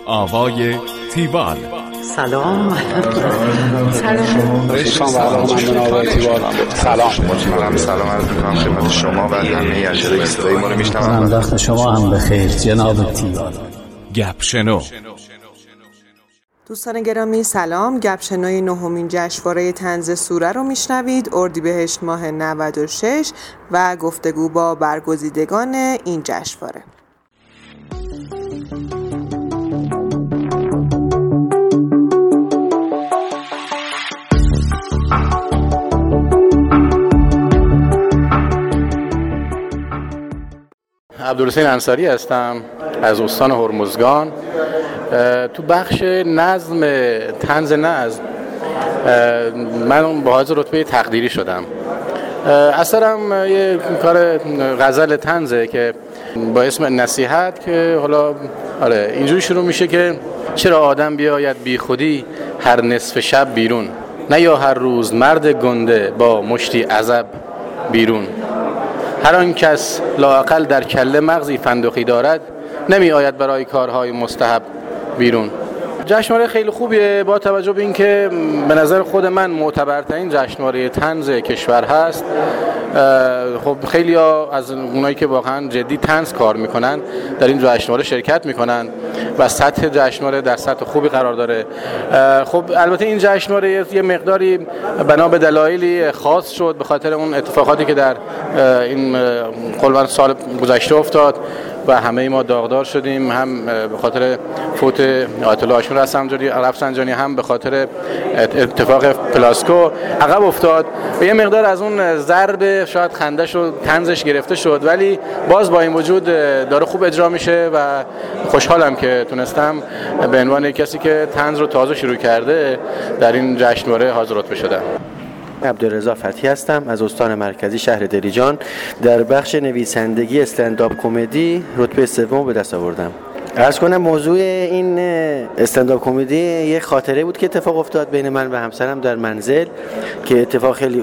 آوای تیوال. سلام. سلام عرض می‌کنم خدمت شما و همه اشتراک‌گذارای ما رو میشنوم. وقت شما هم بخیر جناب تیوال. گپشنو. دوستان گرامی سلام. گپشنوی نهمین جشنواره طنز سوره رو میشنوید. اردیبهشت ماه 96 و گفتگو با برگزیدگان این جشنواره. عبدالحسین انصاری هستم از استان هرمزگان. تو بخش نظم طنز نظم من با حاضر رتبه تقدیری شدم. اثرم یه کار غزل طنزه که با اسم نصیحت که حالا اینجوری شروع میشه که چرا آدم بیاید بی خودی هر نصف شب بیرون، نه یا هر روز مرد گنده با مشتی عزب بیرون. هر آن کس لااقل در کله مغزی فندقی دارد، نمی آید برای کارهای مستحب بیرون. جشنواره خیلی خوبیه با توجه به اینکه به نظر خود من معتبرترین جشنواره طنز کشور هست. خب خیلی ها از اونایی که واقعا جدی طنز کار میکنن در این جشنواره شرکت میکنن و سطح جشنواره در سطح خوبی قرار داره. خب البته این جشنواره یه مقداری بنا به دلایلی خاص شد به خاطر اون اتفاقاتی که در این کلا سال گذشته افتاد و همه ما داغدار شدیم، هم به خاطر فوت آیت الله هاشمی رفسنجانی، هم به خاطر اتفاق پلاسکو عقب افتاد و یه مقدار از اون ضرب شاید خندش و طنزش گرفته شد، ولی باز با این وجود داره خوب اجرا میشه و خوشحالم که تونستم به عنوان کسی که طنز رو تازه شروع کرده در این جشنواره حاضر رتبه شدم. عبدالرضا فتحی هستم از استان مرکزی شهر دلیجان. در بخش نویسندگی استندآپ کمدی رتبه سوم به دست آوردم. عرض کنم موضوع این استندآپ کمدی یه خاطره بود که اتفاق افتاد بین من و همسرم در منزل که اتفاق خیلی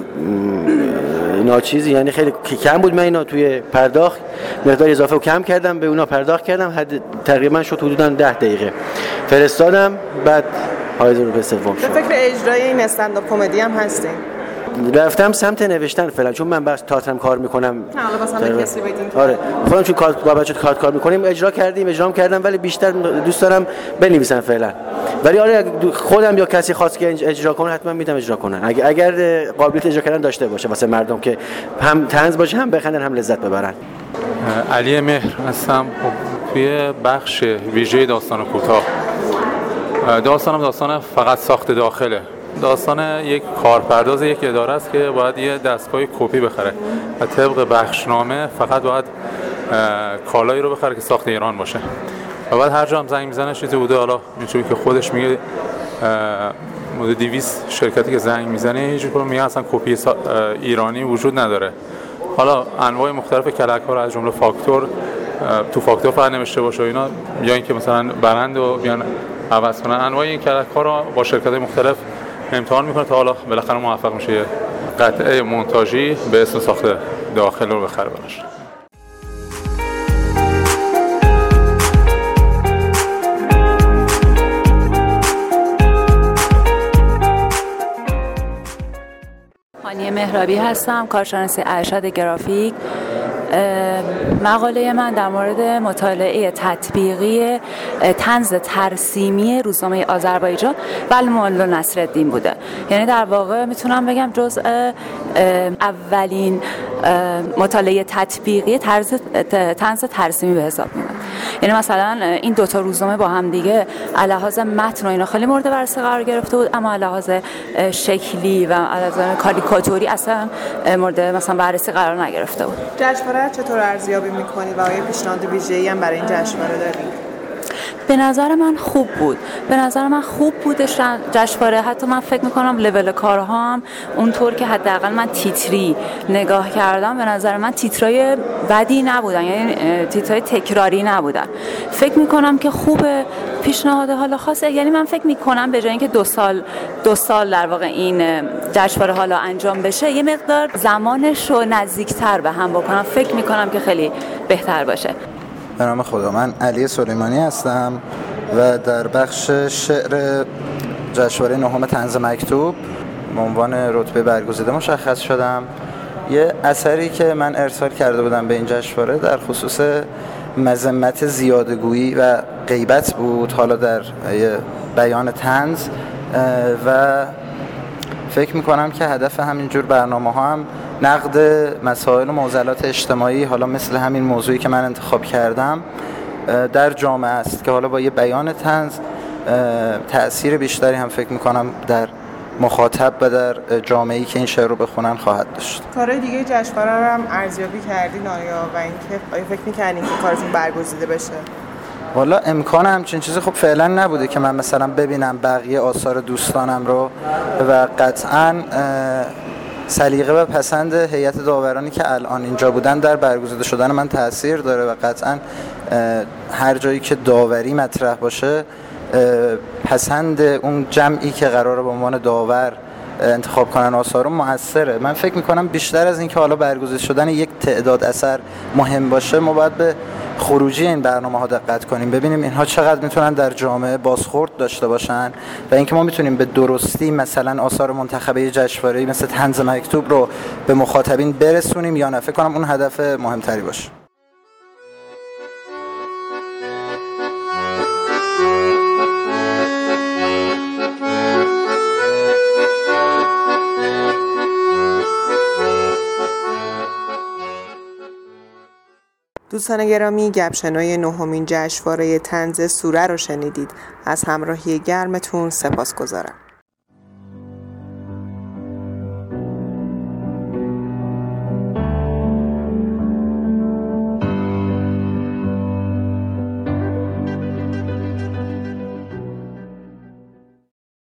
ناچیزی، یعنی خیلی کم بود. من اینا توی پرداخت مقدار اضافه و کم کردم، به اونا پرداخت کردم، حد تقریبا شد حدوداً 10 دقیقه فرستادم، بعد حاضر به سوم شد. فکر اجرای این استندآپ کمدی هم هستین؟ رفتم سمت نوشتن فعلا، چون من بس تئاترم کار میکنم. نه حالا مثلا کسی بدین. آره خودم چون با بچه‌ها کار میکنیم اجرام کردم، ولی بیشتر دوست دارم بنویسم فعلا. ولی آره خودم یا کسی خواست که اجرا کنه حتما میدم اجرا کنن، اگر قابلیت اجرا کردن داشته باشه واسه مردم که هم طنز باشه، هم بخندن، هم لذت ببرن. علی مهر هستم توی بخش ویژه داستان کوتاه. داستان فقط ساخت داخله. داستان یک کارپرداز یک اداره است که باید یه دستگاه کپی بخره و طبق بخشنامه فقط باید کالایی رو بخره که ساخت ایران باشه و بعد هر جا هم زنگ میزنه چیزی بوده، حالا اینجوری که خودش میگه مدت 200 شرکتی که زنگ میزنه هیچ کدوم میگه اصلا کپی ایرانی وجود نداره. حالا انواع مختلف کلک‌ها رو از جمله فاکتور تو فاکتور فقط نوشته باشه و اینا، یا اینکه مثلا برند رو بیان عوض کنن. انواع این کلک‌ها رو با شرکت‌های مختلف امتحان میکنه تا حالا بالاخره موفق میشه قطعه مونتاژی به اسم ساخت داخل رو بخره براش. هانیه مهرابی هستم، کارشناس ارشد گرافیک. مقاله من در مورد مطالعه تطبیقی طنز ترسیمی روزنامه آذربایجان و المعلم نصرالدین بوده. یعنی در واقع میتونم بگم جزء اولین مطالعه تطبیقی طنز ترسیمی به حساب میاد. یعنی مثلا این دوتا روزنامه با هم دیگه لحاظ متن و اینا خیلی مورد بررسی قرار گرفته بود، اما لحاظ شکلی و لحاظ کاریکاتوری اصلا مورد مثلا بررسی قرار نگرفته بود. جشنواره چطور ارزیابی می‌کنید و آیا پیشنهاد ویژه‌ای هم برای این جشنواره دارید؟ به نظر من خوب بود. جشنواره. حتی من فکر میکنم لول کارها هم اونطور که حداقل من تیتری نگاه کردم به نظر من تیترای بدی نبودن، یعنی تیترای تکراری نبودن. فکر میکنم که خوبه. پیشنهاد حالا خاصه، یعنی من فکر میکنم به جای اینکه دو سال در واقع این جشنواره حالا انجام بشه، یه مقدار زمانش رو نزدیکتر به هم بکنم، فکر میکنم که خیلی بهتر باشه. به نام خدا. من علی سلیمانی هستم، و در بخش شعر جشنواره نهم طنز مکتوب به عنوان رتبه برگزیده مشخص شدم. یه اثری که من ارسال کرده بودم به این جشنواره در خصوص مذمت زیادگویی و غیبت بود، حالا در بیان طنز، و فکر میکنم که هدف همینجور برنامه ها هم نقد مسائل و معضلات اجتماعی، حالا مثل همین موضوعی که من انتخاب کردم، در جامعه است که حالا با یه بیان طنز تأثیر بیشتری هم فکر میکنم در مخاطب و در جامعه‌ای که این شعر رو بخونن خواهد داشت. کارهای دیگه جشنواره رو هم ارزیابی کردین آیا و اینکه آیا فکر می‌کنین که کارتون برگزیده بشه؟ والا امکان همچین چیزی خب فعلا نبوده که من مثلا ببینم بقیه آثار دوستانم رو، و قطعاً سلیقه و پسند هیئت داورانی که الان اینجا بودن در برگزیده شدن من تأثیر داره، و قطعاً هر جایی که داوری مطرح باشه پسند اون جمعی که قراره به عنوان داور انتخاب کنن آثار رو مؤثره. من فکر میکنم بیشتر از این که حالا برگزیده شدن یک تعداد اثر مهم باشه، ما باید به خروجی این برنامه ها دقت کنیم، ببینیم اینها چقدر میتونن در جامعه بازخورد داشته باشن و اینکه ما میتونیم به درستی مثلا آثار منتخبه جشنواره‌ای مثل طنز مکتوب رو به مخاطبین برسونیم یا نه. فکر کنم اون هدف مهمتری باشه. دوستان گرامی، گپشنوی نهمین جشنواره طنز سوره رو شنیدید. از همراهی گرمتون سپاسگزارم.